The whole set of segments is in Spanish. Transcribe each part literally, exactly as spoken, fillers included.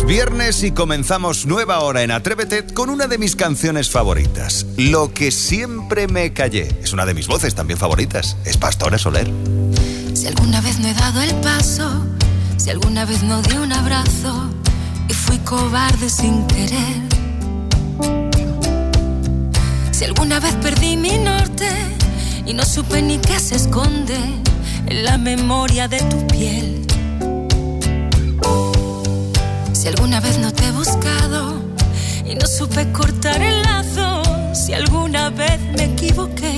Es viernes y comenzamos nueva hora en Atrévete con una de mis canciones favoritas, Lo que siempre me callé. Es una de mis voces también favoritas, es Pastora Soler. Si alguna vez no he dado el paso, si alguna vez no di un abrazo y fui cobarde sin querer, si alguna vez perdí mi norte y no supe ni qué se esconde en la memoria de tu piel, si alguna vez no te he buscado y no supe cortar el lazo, si alguna vez me equivoqué,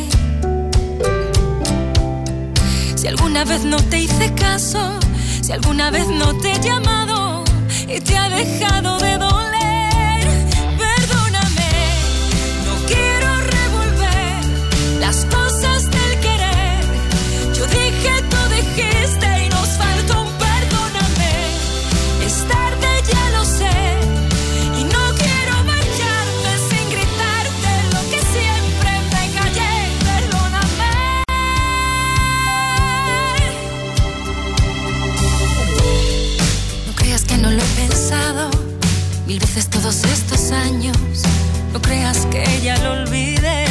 si alguna vez no te hice caso, si alguna vez no te he llamado y te ha dejado de doler, perdóname, no quiero revolver las cosas del querer. Yo dije, tú dijiste y nos faltó un perdóname. Es tarde, ya lo sé, y no quiero marcharme sin gritarte lo que siempre me callé, perdóname. No creas que no lo he pensado mil veces todos estos años, no creas que ya lo olvidé.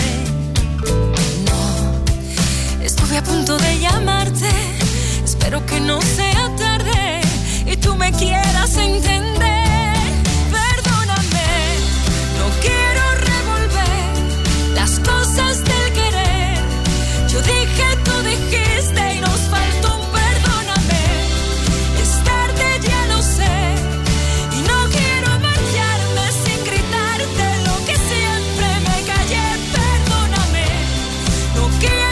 Estuve a punto de llamarte, espero que no sea tarde y tú me quieras entender. Perdóname, no quiero revolver las cosas del querer. Yo dije, tú dijiste y nos faltó un perdóname. Es tarde, ya lo sé, y no quiero marcharme sin gritarte lo que siempre me callé. Perdóname, no quiero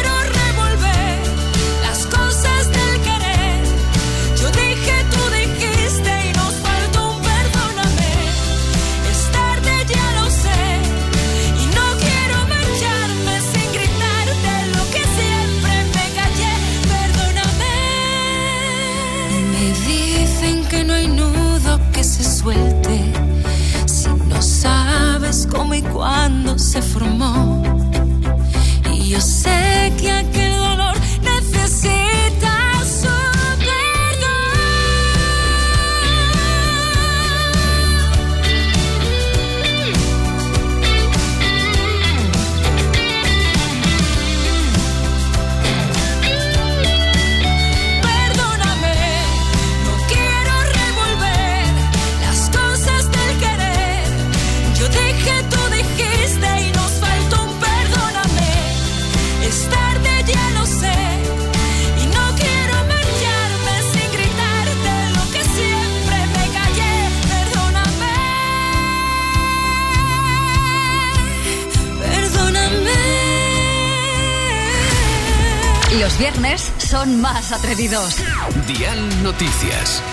suelte, si no sabes cómo y cuándo se formó. Y yo sé que aquel dolor necesita su Los viernes son más atrevidos. Dial Noticias.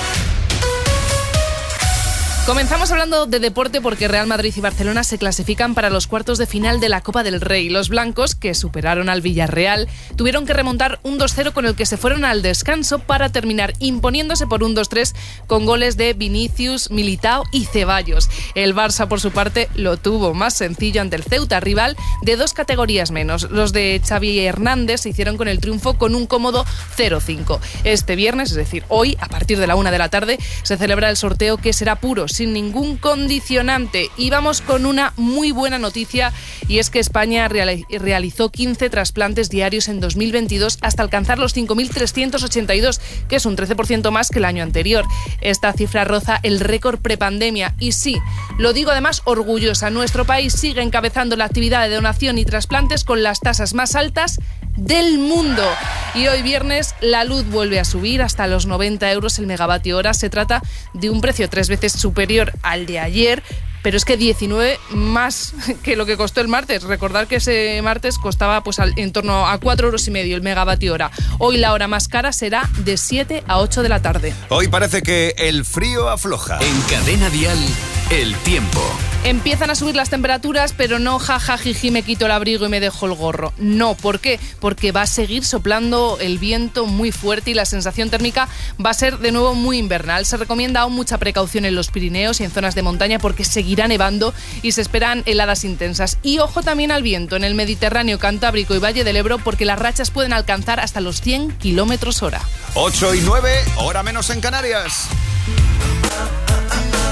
Comenzamos hablando de deporte porque Real Madrid y Barcelona se clasifican para los cuartos de final de la Copa del Rey. Los blancos, que superaron al Villarreal, tuvieron que remontar un dos cero con el que se fueron al descanso para terminar imponiéndose por un dos tres con goles de Vinicius, Militao y Ceballos. El Barça, por su parte, lo tuvo más sencillo ante el Ceuta, rival de dos categorías menos. Los de Xavi Hernández se hicieron con el triunfo con un cómodo cero cinco. Este viernes, es decir, hoy, a partir de la una de la tarde, se celebra el sorteo que será puro, sin ningún condicionante. Y vamos con una muy buena noticia, y es que España real- realizó quince trasplantes diarios en dos mil veintidós hasta alcanzar los cinco mil trescientos ochenta y dos, que es un trece por ciento más que el año anterior. Esta cifra roza el récord prepandemia y sí, lo digo además orgullosa, nuestro país sigue encabezando la actividad de donación y trasplantes con las tasas más altas del mundo. Y hoy viernes la luz vuelve a subir hasta los noventa euros el megavatio hora. Se trata de un precio tres veces superior al de ayer, pero es que diecinueve más que lo que costó el martes. Recordad que ese martes costaba pues en torno a cuatro euros y medio el megavatio hora. Hoy la hora más cara será de siete a ocho de la tarde. Hoy parece que el frío afloja. En Cadena Dial, el tiempo. Empiezan a subir las temperaturas, pero no jaja jiji me quito el abrigo y me dejo el gorro. No, ¿por qué? Porque va a seguir soplando el viento muy fuerte y la sensación térmica va a ser de nuevo muy invernal. Se recomienda aún mucha precaución en los Pirineos y en zonas de montaña porque seguirá nevando y se esperan heladas intensas. Y ojo también al viento en el Mediterráneo, Cantábrico y Valle del Ebro, porque las rachas pueden alcanzar hasta los cien kilómetros hora. ocho y nueve, hora menos en Canarias.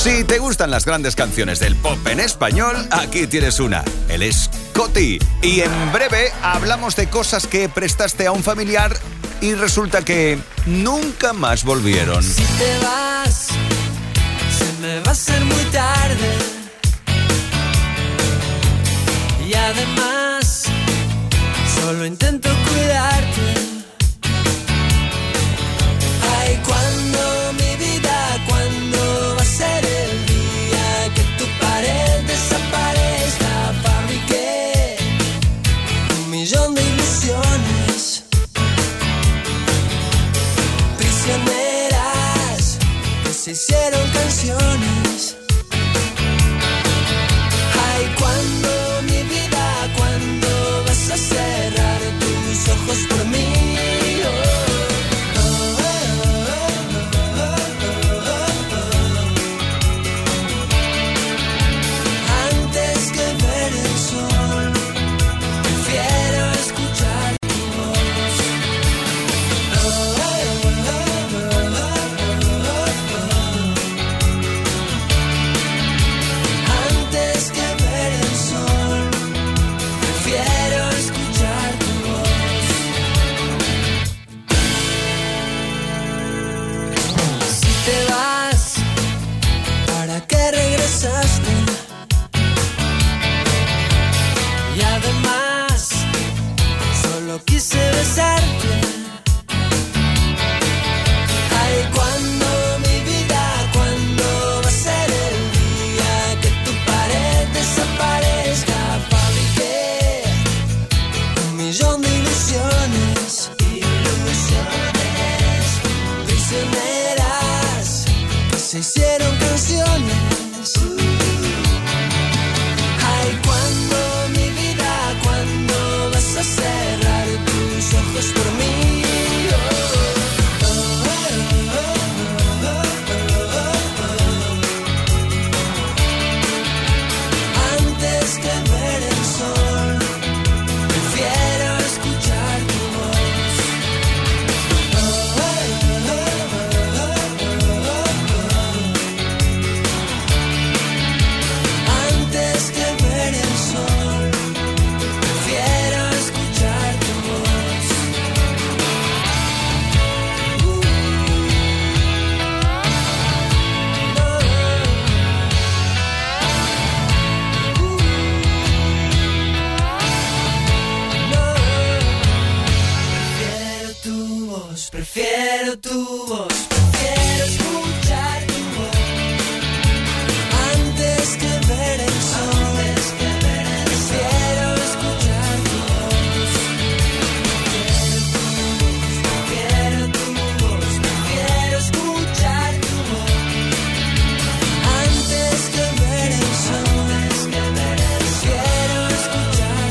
Si te gustan las grandes canciones del pop en español, aquí tienes una. Él es Coti. Y en breve hablamos de cosas que prestaste a un familiar y resulta que nunca más volvieron. Si te vas, se me va a hacer muy tarde. Y además, solo intento cuidarte. Ay, cuando mi vida, cuando va a ser el día que tu pared desaparezca. Fabriqué un millón de ilusiones prisioneras que se hicieron canciones. Ay, cuando mi vida, cuando vas a cerrar tus ojos por mí. Y además solo quise besarte. Ay, cuando mi vida, cuando va a ser el día que tu pared desaparezca. Fabriqué un millón de ilusiones, ilusiones prisioneras que se hicieron canciones. Ay, cuando mi vida, cuando vas a cerrar tus ojos por mí. Oh, oh, oh, oh, oh, oh. Antes que ver el sol, prefiero escuchar tu voz. Oh, oh, oh, oh, oh, oh. Antes que ver el sol, prefiero escuchar tu voz. Uh, no, uh, no. Prefiero tu voz, prefiero tu voz, prefiero escuchar tu voz. Antes que ver el sol, prefiero escuchar tu voz. Prefiero tu voz, prefiero escuchar tu voz. Antes que ver el sol, prefiero escuchar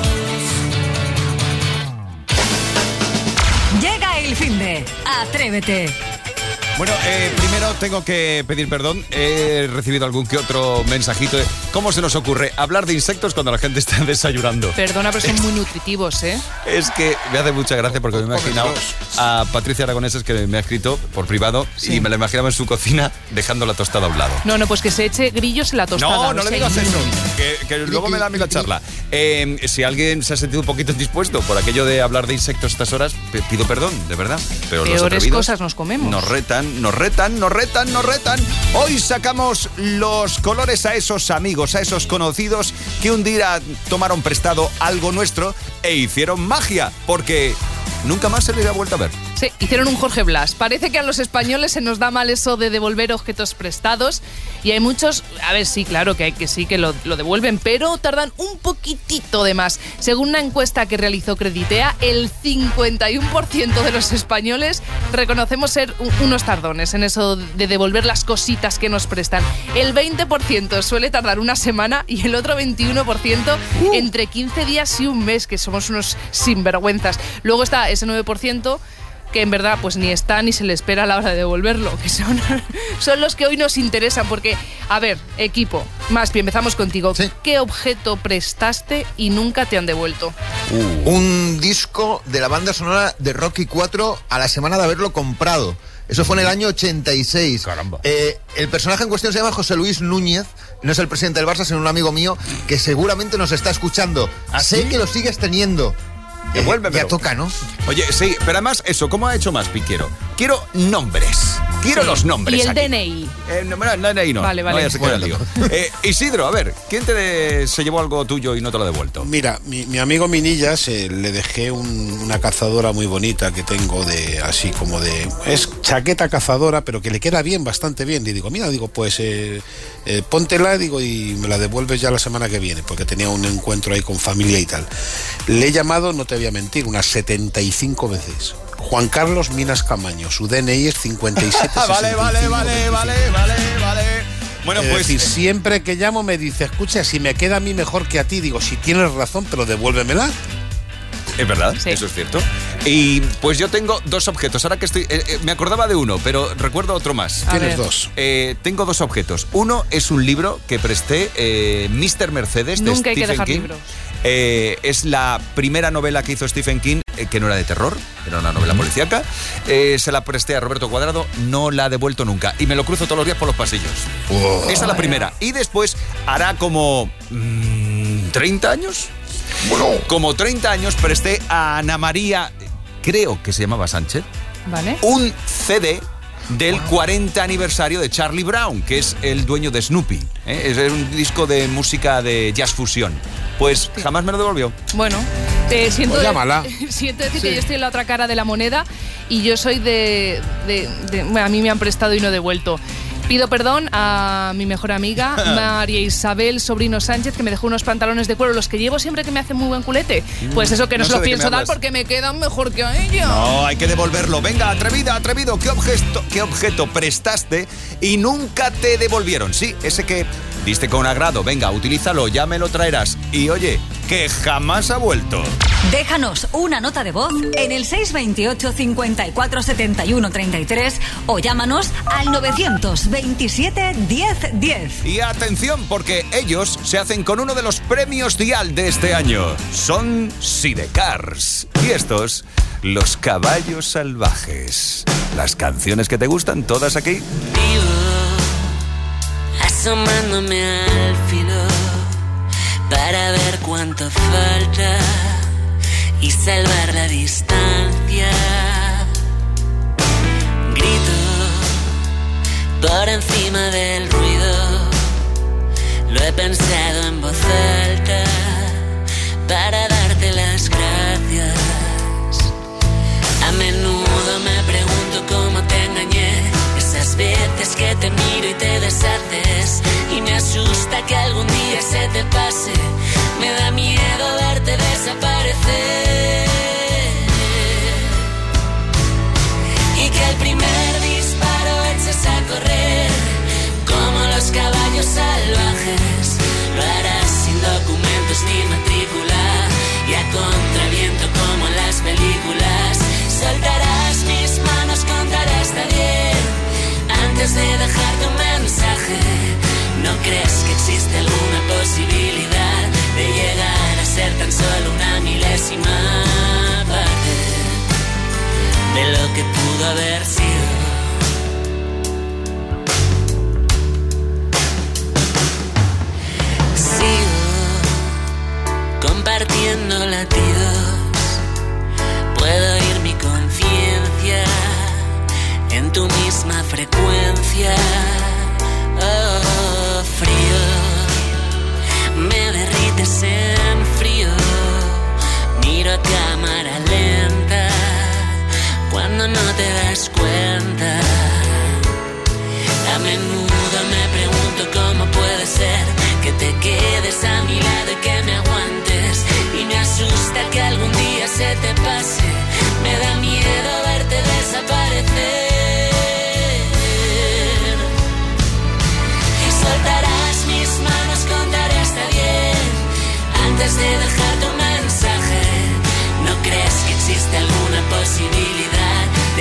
tu voz. Llega el finde. Atrévete. Bueno, eh, primero tengo que pedir perdón. He recibido algún que otro mensajito. de ¿Cómo se nos ocurre hablar de insectos cuando la gente está desayunando? Perdona, pero son muy nutritivos, ¿eh? Es que me hace mucha gracia porque me he imaginado a Patricia Aragoneses, que me ha escrito por privado, Sí. y me la imaginaba en su cocina dejando la tostada a un lado. No, no, pues que se eche grillos en la tostada. No, no o le sea, digas eso, que, que luego me da a mí la charla. Eh, si alguien se ha sentido un poquito indispuesto por aquello de hablar de insectos a estas horas, p- pido perdón, de verdad. Pero los Peores atrevidos cosas nos comemos. Nos retan, nos retan, nos retan, nos retan. Hoy sacamos los colores a esos amigos, a esos conocidos que un día tomaron prestado algo nuestro e hicieron magia, porque nunca más se les ha vuelto a ver. Sí, hicieron un Jorge Blas. Parece que a los españoles se nos da mal eso de devolver objetos prestados y hay muchos, a ver, sí, claro que hay que sí que lo, lo devuelven, pero tardan un poquitito de más. Según una encuesta que realizó Creditea, el cincuenta y uno por ciento de los españoles reconocemos ser un, unos tardones en eso de devolver las cositas que nos prestan. El veinte por ciento suele tardar una semana y el otro veintiuno por ciento uh. entre quince días y un mes, que somos unos sinvergüenzas. Luego está ese nueve por ciento que en verdad pues ni está ni se le espera a la hora de devolverlo, que son, son los que hoy nos interesan, porque, a ver, equipo, Maspi, empezamos contigo. Sí. ¿Qué objeto prestaste y nunca te han devuelto? Uh. Un disco de la banda sonora de Rocky cuatro a la semana de haberlo comprado. Eso fue en el año ochenta y seis. Caramba. Eh, el personaje en cuestión se llama José Luis Núñez. No es el presidente del Barça, sino un amigo mío que seguramente nos está escuchando. ¿Ah, sé sí? que lo sigues teniendo. Eh, Devuélvemelo. ya toca, ¿no? Oye, sí, pero además eso, ¿cómo ha hecho Maspi? Quiero, quiero nombres. Quiero Sí. los nombres ¿Y el aquí. D N I? Eh, no, no, no, no, Vale, vale. No, ya se queda el lío. Bueno. Eh, Isidro, a ver, ¿quién te de- se llevó algo tuyo y no te lo ha devuelto? Mira, mi, mi amigo Minillas eh, le dejé un- una cazadora muy bonita que tengo de así como de es chaqueta cazadora, pero que le queda bien, bastante bien. Y digo, mira, digo, pues eh, eh, póntela, digo, y me la devuelves ya la semana que viene, porque tenía un encuentro ahí con familia y tal. Le he llamado, no te voy a mentir, unas setenta y cinco veces. Juan Carlos Minas Camaño, su D N I es cincuenta y siete vale, vale, vale, vale, vale, vale. Bueno, Es pues decir, siempre que llamo me dice, escucha, si me queda a mí mejor que a ti, digo, si tienes razón, pero devuélvemela. es verdad, Sí. eso es cierto. Y pues yo tengo dos objetos. Ahora que estoy, eh, eh, me acordaba de uno, pero recuerdo otro más. A Tienes ver. dos. Eh, tengo dos objetos. Uno es un libro que presté, eh, míster Mercedes, de Nunca hay que Stephen dejar King. libros. Eh, es la primera novela que hizo Stephen King, eh, que no era de terror, era una novela policíaca. Eh, se la presté a Roberto Cuadrado, no la ha devuelto nunca. Y me lo cruzo todos los días por los pasillos. Oh. Esa es la primera. Y después hará como mm, treinta años. Como treinta años presté a Ana María, creo que se llamaba Sánchez, ¿Vale? un C D del cuarenta aniversario de Charlie Brown, que es el dueño de Snoopy. ¿eh? Es un disco de música de jazz fusión. Pues jamás me lo devolvió. Bueno, te siento, Pues de- llámala. siento decir que yo estoy en la otra cara de la moneda y yo soy de, de- de- bueno, a mí me han prestado y no he devuelto. Pido perdón a mi mejor amiga, María Isabel Sobrino Sánchez, que me dejó unos pantalones de cuero, los que llevo siempre que me hacen muy buen culete. Pues eso, que no, no se sé los de qué pienso me dar hablas. porque me quedan mejor que a ella. No, hay que devolverlo. Venga, atrevida, atrevido. ¿Qué objeto, qué objeto prestaste y nunca te devolvieron? Sí, ese que diste con agrado. Venga, utilízalo, ya me lo traerás. Y oye, que jamás ha vuelto. Déjanos una nota de voz en el seis veintiocho, cincuenta y cuatro, setenta y uno, treinta y tres o llámanos al novecientos veintisiete, diez, diez. Y atención, porque ellos se hacen con uno de los premios Dial de este año. Son Sidecars. Y estos, los caballos salvajes. Las canciones que te gustan, todas aquí. Vivo asomándome al filo para ver cuánto falta y salvar la distancia. Grito por encima del ruido, lo he pensado en voz alta para darte las gracias. A menudo me pregunto cómo te engañé, esas veces que te miro y te deshaces, y me asusta que algún día se te pase, me da miedo verte desaparecer, y que el primer disparo eches a correr, como los caballos salvajes, lo harás sin documentos ni matrícula, y a contraviento como en las películas, soltarás mis manos, contaré hasta diez, antes de dejarte un mensaje. ¿No crees que existe alguna posibilidad de llegar a ser tan solo una milésima parte de lo que pudo haber sido? Sigo compartiendo latidos, puedo oír mi conciencia en tu misma frecuencia. Oh, frío, me derrites en frío, miro a cámara lenta cuando no te das cuenta. A menudo me pregunto cómo puede ser que te quedes a mi lado y que me aguantes, y me asusta que algún día se te pase, me da miedo verte desaparecer. Soltarás mis manos, contaré hasta diez, antes de dejarte un mensaje. ¿No crees que existe alguna posibilidad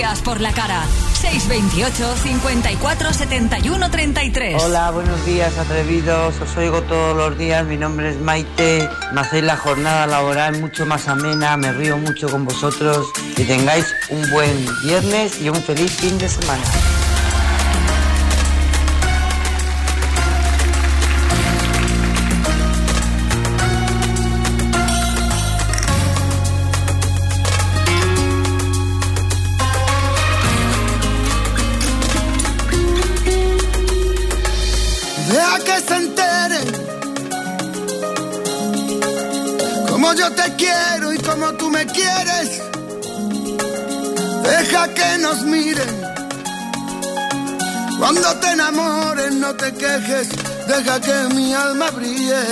Días por la cara. seis veintiocho, cincuenta y cuatro, setenta y uno, treinta y tres. Hola, buenos días, atrevidos. Os oigo todos los días. Mi nombre es Maite. Me hacéis la jornada laboral mucho más amena. Me río mucho con vosotros. Que tengáis un buen viernes y un feliz fin de semana. Yo te quiero y como tú me quieres, deja que nos miren. Cuando te enamores no te quejes, deja que mi alma brille.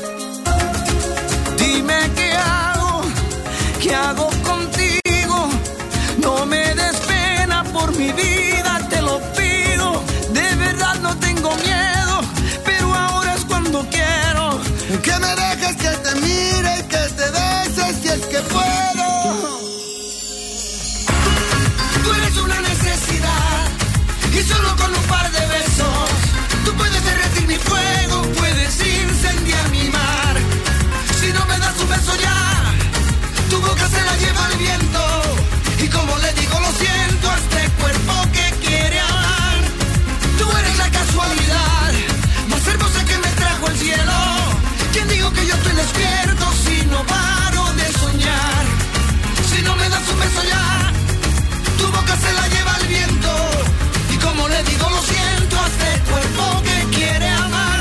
Dime qué hago, qué hago contigo. No me des pena por mi vida, te lo pido. De verdad no tengo miedo, pero ahora es cuando quiero que me dejes que te mire y que te beses si es que puedo. Tú eres una necesidad y solo con un par de besos tú puedes derretir mi fuego, puedes incendiar mi mar. Si no me das un beso ya, tu boca se la lleva el viento. Y como le digo lo siento a este cuerpo que quiere amar. Tú eres la casualidad más hermosa que me trajo el cielo. ¿Quién digo que yo estoy despierto si no paro de soñar? Si no me das un beso ya, tu boca se la lleva el viento. Y como le digo lo siento a este cuerpo que quiere amar.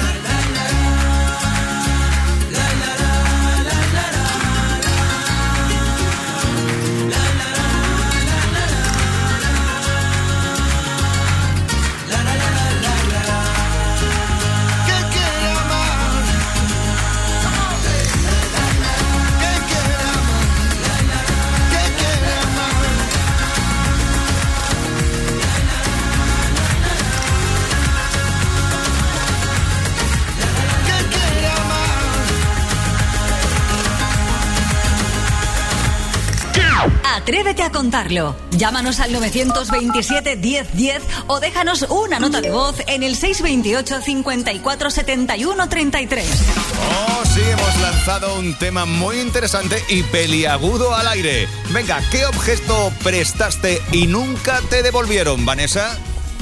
Atrévete a contarlo. Llámanos al nueve veintisiete, diez, diez o déjanos una nota de voz en el seis veintiocho, cincuenta y cuatro, setenta y uno, treinta y tres. Oh, sí, hemos lanzado un tema muy interesante y peliagudo al aire. Venga, ¿qué objeto prestaste y nunca te devolvieron, Vanessa?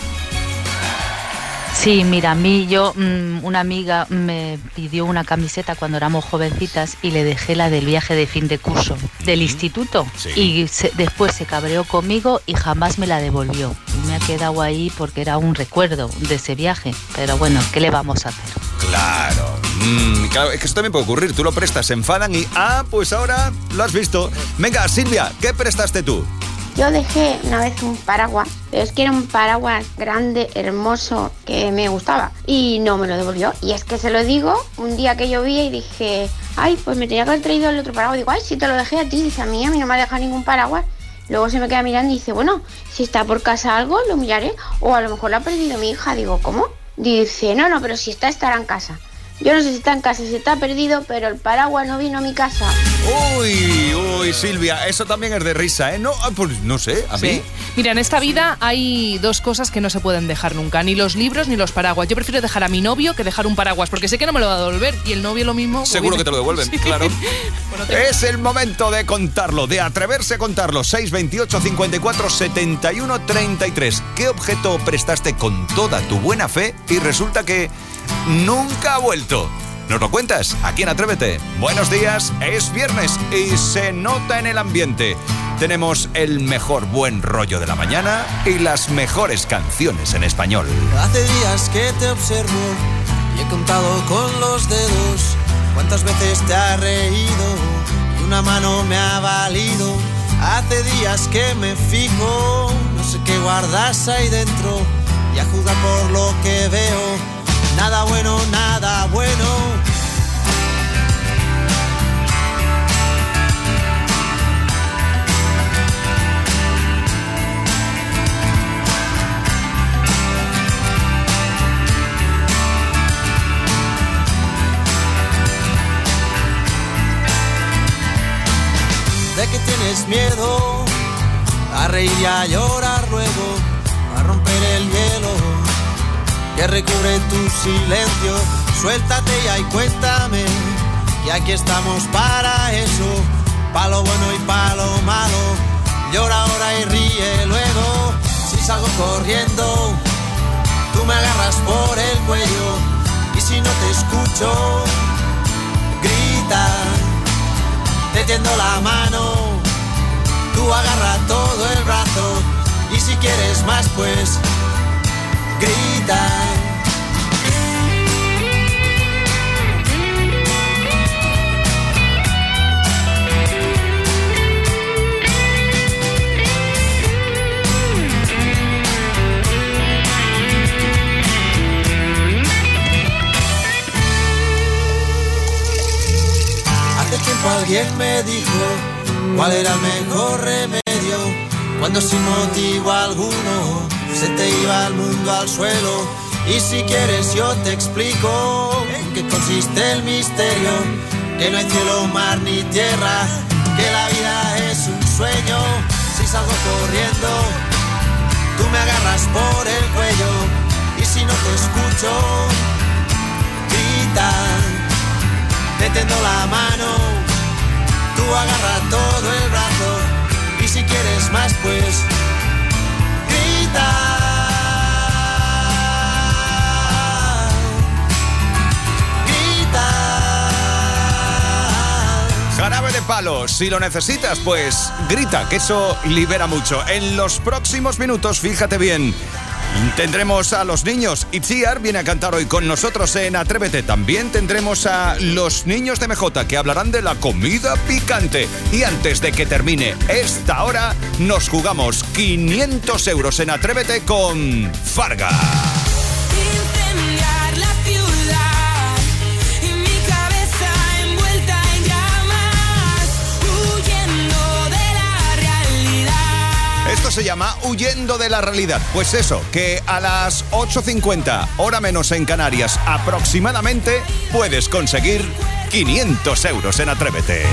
Sí, mira, a mí yo, mmm, una amiga me pidió una camiseta cuando éramos jovencitas y le dejé la del viaje de fin de curso del instituto. Sí. Y se, después se cabreó conmigo y jamás me la devolvió. Y me ha quedado ahí porque era un recuerdo de ese viaje. Pero bueno, ¿qué le vamos a hacer? Claro, mm, claro, es que eso también puede ocurrir. Tú lo prestas, se enfadan y, ah, pues ahora lo has visto. Venga, Silvia, ¿qué prestaste tú? Yo dejé una vez un paraguas, pero es que era un paraguas grande, hermoso, que me gustaba. Y no me lo devolvió. Y es que se lo digo, un día que llovía y dije, ay, pues me tenía que haber traído el otro paraguas. Digo, ay, si te lo dejé a ti. Dice, a mí, a mí no me ha dejado ningún paraguas. Luego se me queda mirando y dice, bueno, si está por casa algo, lo miraré. O a lo mejor lo ha perdido mi hija. Digo, ¿cómo? Dice, no, no, pero si está, estará en casa. Yo no sé si está en casa, si está perdido, pero el paraguas no vino a mi casa. Uy, uy, Silvia, eso también es de risa, ¿eh? No, pues no sé, a sí. mí. Mira, en esta vida hay dos cosas que no se pueden dejar nunca, ni los libros ni los paraguas. Yo prefiero dejar a mi novio que dejar un paraguas, porque sé que no me lo va a devolver, y el novio lo mismo. Seguro que te lo devuelven, sí. Claro. Bueno, te... Es el momento de contarlo, de atreverse a contarlo. seis veintiocho, cincuenta y cuatro, setenta y uno, treinta y tres. ¿Qué objeto prestaste con toda tu buena fe y resulta que nunca ha vuelto? ¿Nos lo cuentas? Aquí en Atrévete. Buenos días, es viernes y se nota en el ambiente. Tenemos el mejor buen rollo de la mañana y las mejores canciones en español. Hace días que te observo y he contado con los dedos cuántas veces te has reído y una mano me ha valido. Hace días que me fijo, no sé qué guardas ahí dentro y a juzgar por lo que veo. Nada bueno, nada bueno. ¿De qué tienes miedo? a reír y a llorar luego, a romper el hielo que recubre tu silencio. Suéltate ya y cuéntame, y aquí estamos para eso, pa' lo bueno y pa' lo malo. Llora ahora y ríe luego. Si salgo corriendo, tú me agarras por el cuello, y si no te escucho, grita, te tiendo la mano, tú agarra todo el brazo, y si quieres más pues grita. Hace tiempo alguien me dijo cuál era el mejor remedio cuando sin motivo alguno se te iba el mundo al suelo. Y si quieres yo te explico en qué consiste el misterio, que no hay cielo, mar ni tierra, que la vida es un sueño. Si salgo corriendo, tú me agarras por el cuello, y si no te escucho, grita, te tendo la mano, tú agarra todo el brazo, y si quieres más pues grita. Jarabe de Palo, si lo necesitas, pues grita, que eso libera mucho. En los próximos minutos, fíjate bien, tendremos a los niños. Itziar viene a cantar hoy con nosotros en Atrévete. También tendremos a los niños de M J, que hablarán de la comida picante. Y antes de que termine esta hora, nos jugamos quinientos euros en Atrévete con Farga. Esto se llama Huyendo de la Realidad. Pues eso, que a las ocho cincuenta, hora menos en Canarias aproximadamente, puedes conseguir quinientos euros en Atrévete.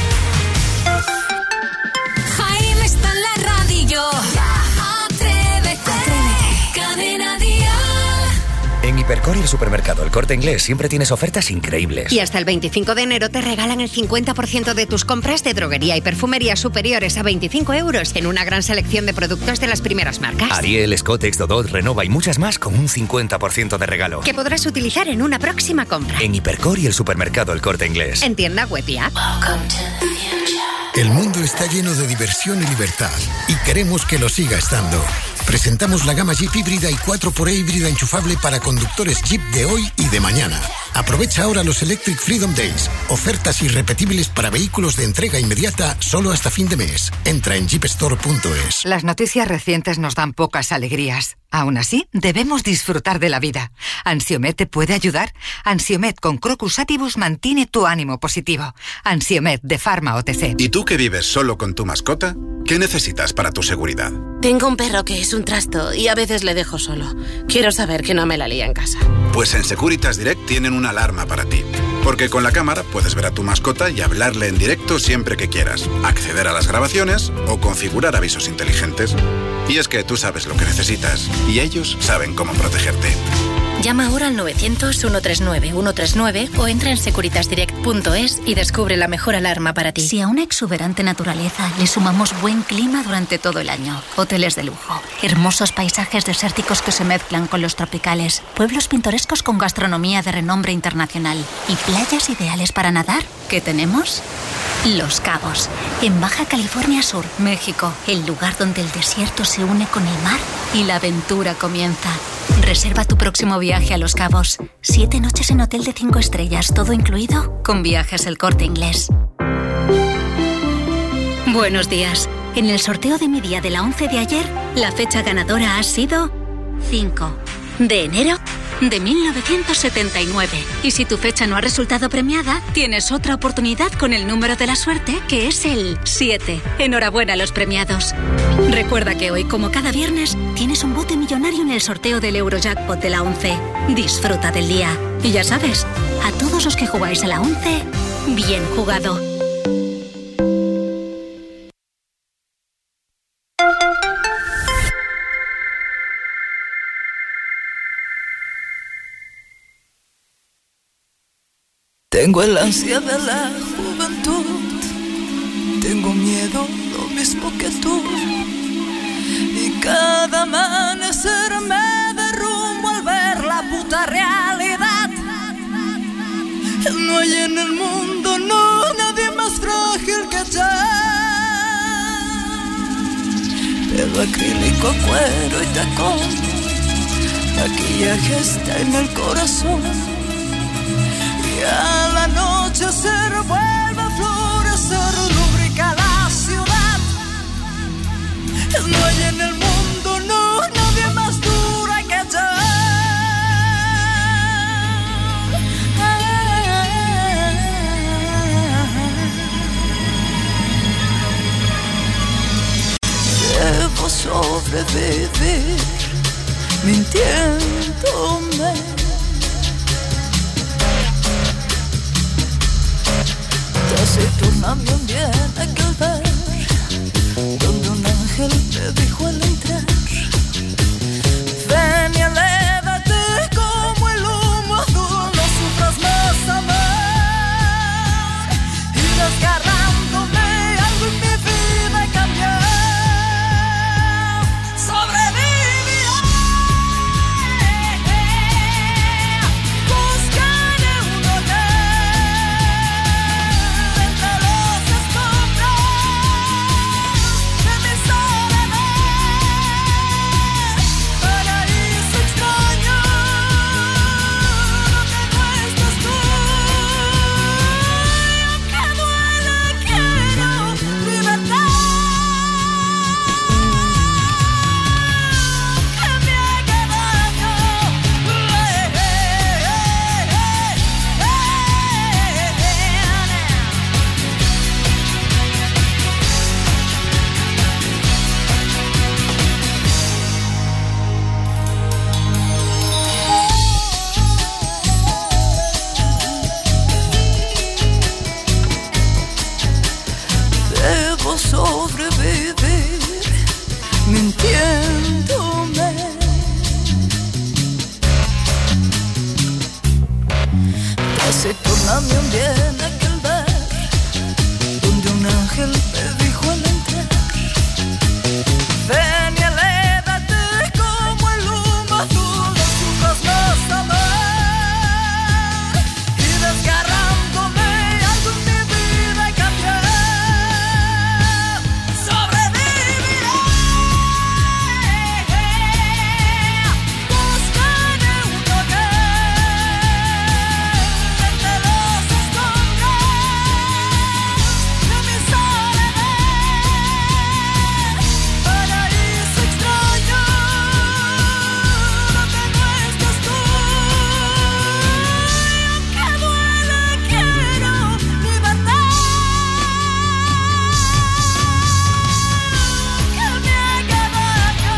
Jaime está en la radio. Atrévete. Atrévete. Cadena Dial. En Hipercor y el supermercado El Corte Inglés siempre tienes ofertas increíbles. Y hasta el veinticinco de enero te regalan el cincuenta por ciento de tus compras de droguería y perfumería superiores a veinticinco euros en una gran selección de productos de las primeras marcas. Ariel, Scottex, Dodot, Renova y muchas más con un cincuenta por ciento de regalo. Que podrás utilizar en una próxima compra. En Hipercor y el supermercado El Corte Inglés. En tienda web y app. El mundo está lleno de diversión y libertad, y queremos que lo siga estando. Presentamos la gama Jeep híbrida y cuatro por E híbrida enchufable para conductores Jeep de hoy y de mañana. Aprovecha ahora los Electric Freedom Days, ofertas irrepetibles para vehículos de entrega inmediata solo hasta fin de mes. Entra en jeep store punto es. Las noticias recientes nos dan pocas alegrías. Aún así, debemos disfrutar de la vida. ¿Ansiomed te puede ayudar? Ansiomed con Crocus Atibus mantiene tu ánimo positivo. Ansiomed de Pharma O T C. ¿Y tú que vives solo con tu mascota? ¿Qué necesitas para tu seguridad? Tengo un perro que es un trasto y a veces le dejo solo. Quiero saber que no me la lía en casa. Pues en Securitas Direct tienen una alarma para ti. Porque con la cámara puedes ver a tu mascota y hablarle en directo siempre que quieras, acceder a las grabaciones o configurar avisos inteligentes. Y es que tú sabes lo que necesitas y ellos saben cómo protegerte. Llama ahora al novecientos, ciento treinta y nueve, ciento treinta y nueve o entra en securitas direct punto es y descubre la mejor alarma para ti. Si a una exuberante naturaleza le sumamos buen clima durante todo el año, hoteles de lujo, hermosos paisajes desérticos que se mezclan con los tropicales, pueblos pintorescos con gastronomía de renombre internacional y playas ideales para nadar, ¿qué tenemos? Los Cabos, en Baja California Sur, México, el lugar donde el desierto se une con el mar y la aventura comienza. Reserva tu próximo viaje a Los Cabos. Siete noches en hotel de cinco estrellas, todo incluido, con Viajes El Corte Inglés. Buenos días. En el sorteo de mi día de la once de ayer, la fecha ganadora ha sido cinco de enero de mil novecientos setenta y nueve. Y si tu fecha no ha resultado premiada, tienes otra oportunidad con el número de la suerte, que es el siete. Enhorabuena a los premiados. Recuerda que hoy, como cada viernes, tienes un bote millonario en el sorteo del Eurojackpot de la once. Disfruta del día. Y ya sabes, a todos los que jugáis a la once, bien jugado. Tengo el ansia de la juventud, tengo miedo lo mismo que tú, y cada amanecer me derrumbo al ver la puta realidad. No hay en el mundo, no, nadie más frágil que yo. Pelo acrílico, cuero y tacón, maquillaje está en el corazón. Y a la noche se vuelve a florecer, lubrica la ciudad. No hay en el mundo, no, nadie más dura que yo. Debo sobrevivir mintiéndome. Taciturna me envié aquel ver donde un ángel me dijo al entrar: ven y elévate como el humo azul, no sufras más amor. Y desgarrándome algo en mi vida cambió. Sobreviviré, buscaré un hogar entre los escombros de mi soledad. Paraíso extraño donde no estás tú. Y aunque duele quiero libertad. Debo sobrevivir mintiéndome. Taciturna me envié en aquel ver donde un ángel me dijo al entrar: ven y elévate como el humo azul, no sufras más amor. Y desgarrándome algo en mi vida cambió. Sobreviviré, buscaré un hogar entre los escombros de mi soledad. Paraíso extraño donde no estás tú. Y aunque duele quiero libertad. Que me haga daño.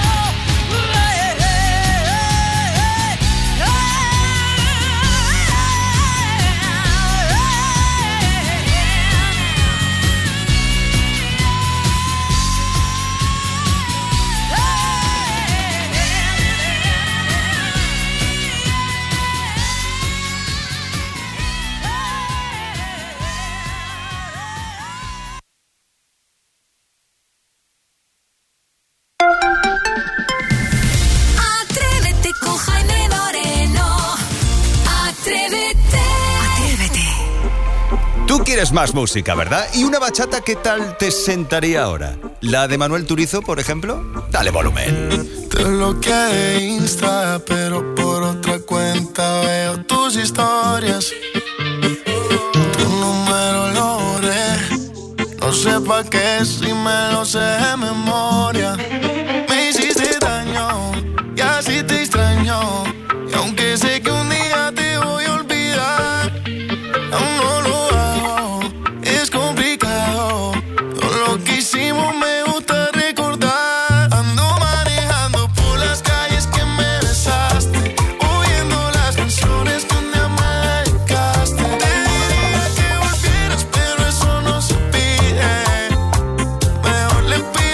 Atrévete con Jaime Moreno. Atrévete. Atrévete. Tú quieres más música, ¿verdad? ¿Y una bachata qué tal te sentaría ahora? ¿La de Manuel Turizo, por ejemplo? Dale volumen. Te bloqueé de Insta, pero por otra cuenta veo tus historias. Tu número lo borré, no sé pa' qué si me lo sé de memoria. Me hiciste daño y así te extraño, y aunque sé que un día te voy a olvidar, aún no lo hago, es complicado. Todo lo que hicimos me gusta recordar. Ando manejando por las calles que me besaste, oyendo las canciones que un día me dedicaste. Te diría que volvieras, pero eso no se pide. Mejor le pido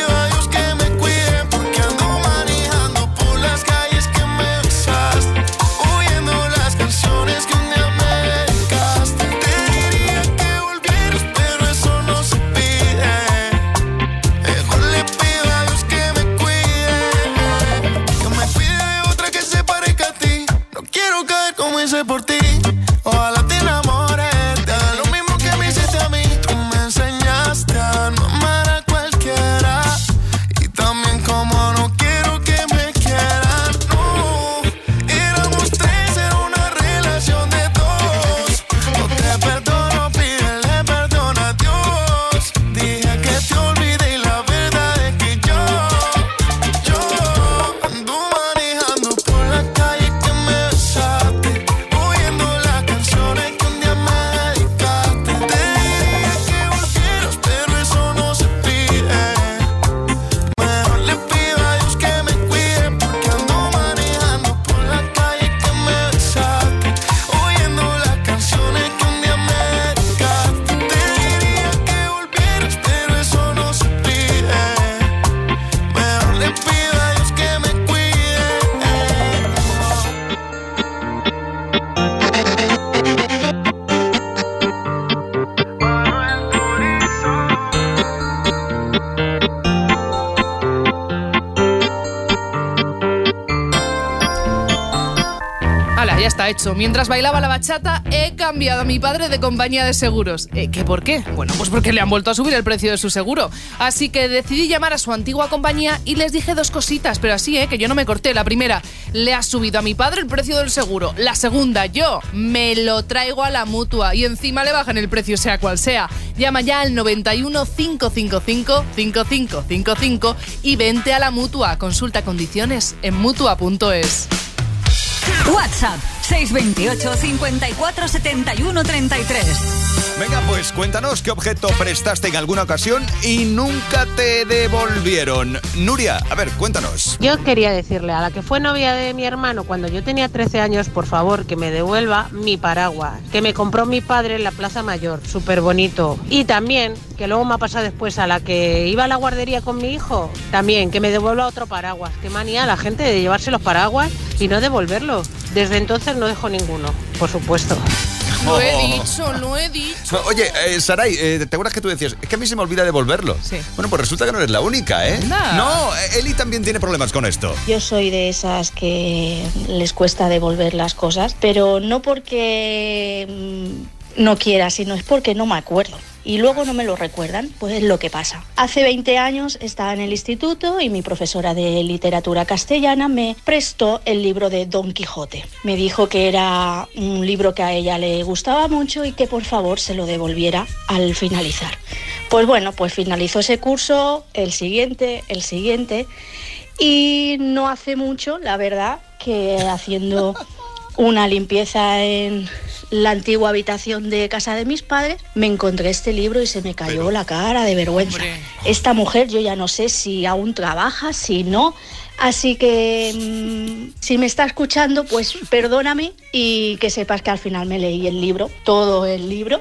hice por ti, ojalá te enamores. Te haga lo mismo que me hiciste a mí. Tú me enseñaste a no amar a cualquiera. Y también como no quiero que me quieran. No, éramos tres en una relación de dos. No te perdono, pídele perdón a Dios. Dije que te olvidé y la verdad es que yo, yo ando manejando por la calle que me besaste, oyendo las canciones que un día me dedicaste. Te diría que volvieras, pero eso no se pide. Mejor le pido a Dios que me cuide, porque ando manejando por la calle que me besaste, oyendo las canciones que un día me dedicaste. Te diría que volvieras, pero eso no se pide. Mejor le pido a Dios que me cuide. Hala, ya está hecho. Mientras bailaba la bachata, he cambiado a mi padre de compañía de seguros. Eh, ¿Qué por qué? Bueno, pues porque le han vuelto a subir el precio de su seguro. Así que decidí llamar a su antigua compañía y les dije dos cositas, pero así, eh, que yo no me corté. La primera, le ha subido a mi padre el precio del seguro. La segunda, yo me lo traigo a la mutua y encima le bajan el precio sea cual sea. Llama ya al noventa y uno, cinco cinco cinco, cinco cinco cinco cinco y vente a la mutua. Consulta condiciones en mutua punto es. WhatsApp seis dos ocho, cinco cuatro, siete uno tres tres. Venga, pues cuéntanos qué objeto prestaste en alguna ocasión y nunca te devolvieron. Nuria, a ver, cuéntanos. Yo quería decirle a la que fue novia de mi hermano cuando yo tenía trece años, por favor, que me devuelva mi paraguas, que me compró mi padre en la Plaza Mayor, súper bonito. Y también, que luego me ha pasado después, a la que iba a la guardería con mi hijo, también, que me devuelva otro paraguas. Qué manía la gente de llevarse los paraguas y no devolverlos. Desde entonces no dejo ninguno, por supuesto. Lo he dicho, lo he dicho. Oye, eh, Saray, eh, ¿te acuerdas que tú decías? Es que a mí se me olvida devolverlo. Sí. Bueno, pues resulta que no eres la única, ¿eh? Nah. No, Eli también tiene problemas con esto. Yo soy de esas que les cuesta devolver las cosas, pero no porque mm, no quiera, sino es porque no me acuerdo. Y luego no me lo recuerdan, pues es lo que pasa. Hace veinte años estaba en el instituto y mi profesora de literatura castellana me prestó el libro de Don Quijote. Me dijo que era un libro que a ella le gustaba mucho y que por favor se lo devolviera al finalizar. Pues bueno, pues finalizó ese curso, el siguiente, el siguiente, y no hace mucho, la verdad, que haciendo una limpieza en la antigua habitación de casa de mis padres, me encontré este libro y se me cayó Pero, la cara de vergüenza. Hombre. Esta mujer, yo ya no sé si aún trabaja, si no, así que mmm, si me está escuchando, pues perdóname y que sepas que al final me leí el libro, todo el libro,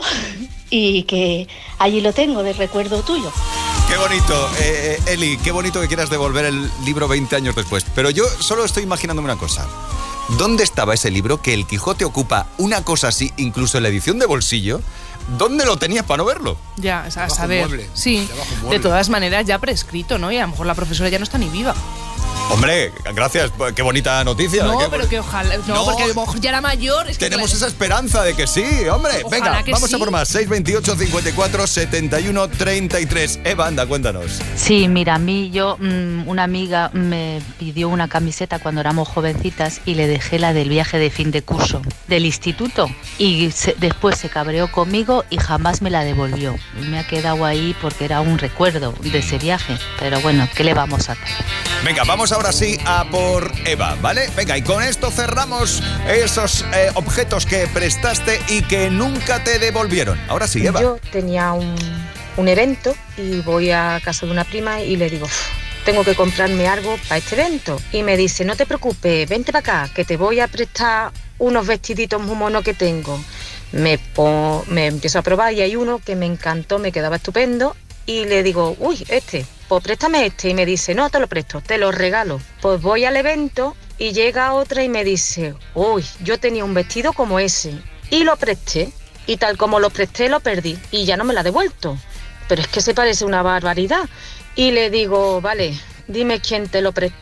y que allí lo tengo de recuerdo tuyo. Qué bonito, eh, Eli, qué bonito que quieras devolver el libro veinte años después. Pero yo solo estoy imaginándome una cosa. ¿Dónde estaba ese libro que el Quijote ocupa una cosa así, incluso en la edición de bolsillo? ¿Dónde lo tenías para no verlo? Ya, a saber. Sí, de todas maneras ya prescrito, ¿no? Y a lo mejor la profesora ya no está ni viva. Hombre, gracias, qué bonita noticia. No, ¿Qué? pero que ojalá... No, no, porque a lo mejor ya era mayor. Es que tenemos claro, esa esperanza de que sí, hombre. Venga, vamos sí. a por más. seis dos ocho, cinco cuatro, siete uno tres tres. Eva, anda, cuéntanos. Sí, mira, a mí yo, mmm, una amiga me pidió una camiseta cuando éramos jovencitas y le dejé la del viaje de fin de curso del instituto. Y se, después se cabreó conmigo y jamás me la devolvió. Me ha quedado ahí porque era un recuerdo de ese viaje. Pero bueno, ¿qué le vamos a hacer? Venga, vamos ahora sí a por Eva, ¿vale? Venga, y con esto cerramos esos eh, objetos que prestaste y que nunca te devolvieron. Ahora sí, Eva. Yo tenía un, un evento y voy a casa de una prima y le digo, tengo que comprarme algo para este evento. Y me dice, no te preocupes, vente para acá, que te voy a prestar unos vestiditos muy monos que tengo. Me, po- me empiezo a probar y hay uno que me encantó, me quedaba estupendo. Y le digo, uy, este, pues préstame este. Y me dice, no, te lo presto, te lo regalo. Pues voy al evento y llega otra y me dice, uy, yo tenía un vestido como ese. Y lo presté, y tal como lo presté, lo perdí. Y ya no me lo ha devuelto. Pero es que se parece una barbaridad. Y le digo, vale, dime quién te lo prestó.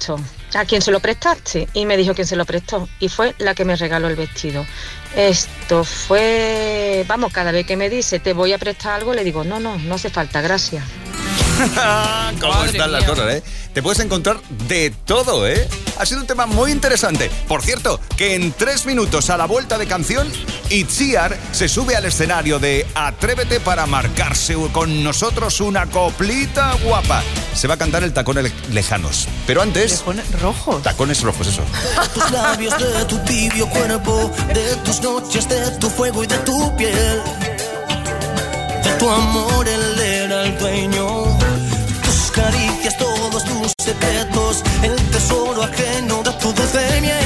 ¿a quién se lo prestaste? Y me dijo quién se lo prestó. Y fue la que me regaló el vestido. Esto fue... Vamos, cada vez que me dice, te voy a prestar algo, le digo, no, no, no hace falta, gracias. ¿Cómo Madre están mía. las cosas, eh? Te puedes encontrar de todo, ¿eh? Ha sido un tema muy interesante. Por cierto, que en tres minutos a la vuelta de canción, Itziar se sube al escenario de Atrévete para marcarse con nosotros una coplita guapa. Se va a cantar el Tacones Lejanos. Pero antes... ¿Tacones rojos? Tacones rojos, eso. Tus labios, de tu tibio cuerpo, de tus noches, de tu fuego y de tu piel. De tu amor él era el dueño. Tus caricias, todos tus secretos, el tesoro ajeno de tu dulce miel.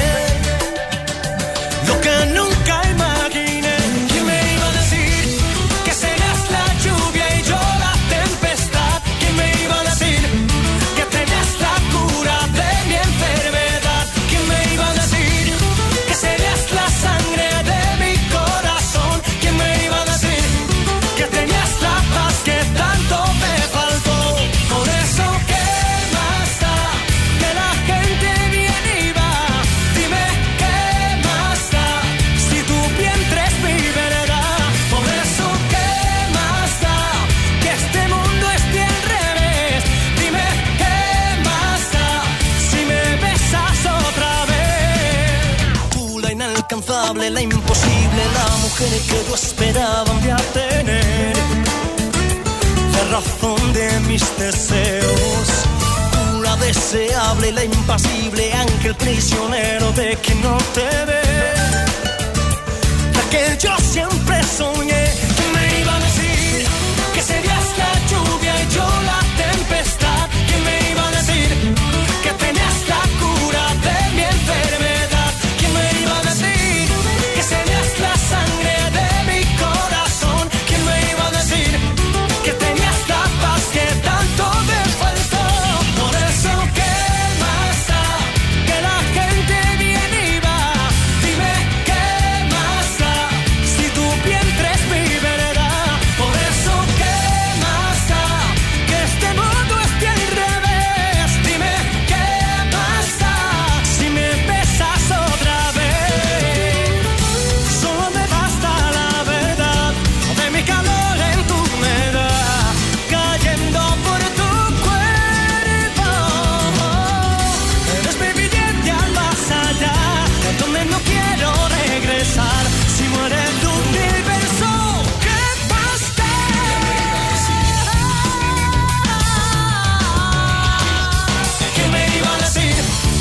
Lo que nunca imaginé, ¿quién me iba a decir que serías la lluvia y yo la tempestad? ¿Quién me iba a decir que tenías la cura de mi enfermedad? ¿Quién me iba a decir que serías la sangre de mi corazón? ¿Quién me iba a decir que tenías la paz que tanto me faltó? Por eso, ¿qué más da que la gente viene y va? Dime, ¿qué más da si tu vientre es mi verdad? Por eso, ¿qué más da que este mundo esté al revés? Dime, ¿qué más da si me besas otra vez? Tú, la inalcanzable, la imposible, la mujer que yo esperaba un día tener, la razón de mis deseos, tú, la deseable, la impasible, ángel prisionero de quien no te ve, la que yo siempre soñé. ¿Quién me iba a decir que serías la lluvia y yo la tempestad? ¿Quién me iba a decir que tenías la cura de mi enfermedad? ¿Quién me iba a decir que serías la sangre de mi corazón? ¿Quién me iba a decir que tenías la paz que tanto me faltó? Por eso, ¿qué más da que la gente viene y va? Dime, ¿qué más da si tu vientre es mi verdad? Por eso, ¿qué más da que este mundo esté al revés? Dime, ¿qué más da si me besas otra vez? Solo me basta la verdad de mi calor en tu humedad, cayendo por tu cuerpo. Eres mi billete al más allá, donde no quiero regresar. Si muere tu universo, ¿qué basta? ¿Quién me iba a decir?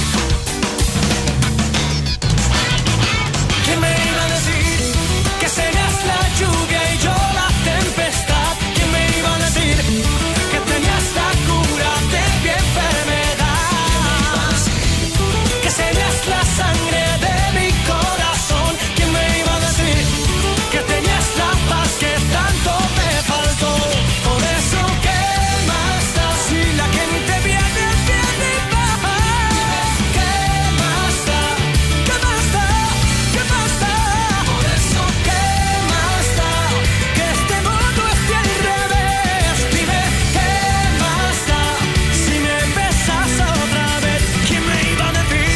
¿Quién me iba a decir que serías la lluvia y yo la tempestad? ¿Quién me iba a decir que tenías la cura de mi enfermedad? Que serías la sangre de mi corazón. ¿Quién me iba a decir que tenías la paz que tanto me faltó? Por eso, ¿qué más da si la gente viene, viene y va? ¿Qué más da? ¿Qué más da? ¿Qué más da? Por eso, ¿qué más da que este mundo esté al revés? Dime, ¿qué más da si me besas otra vez? ¿Quién me iba a decir?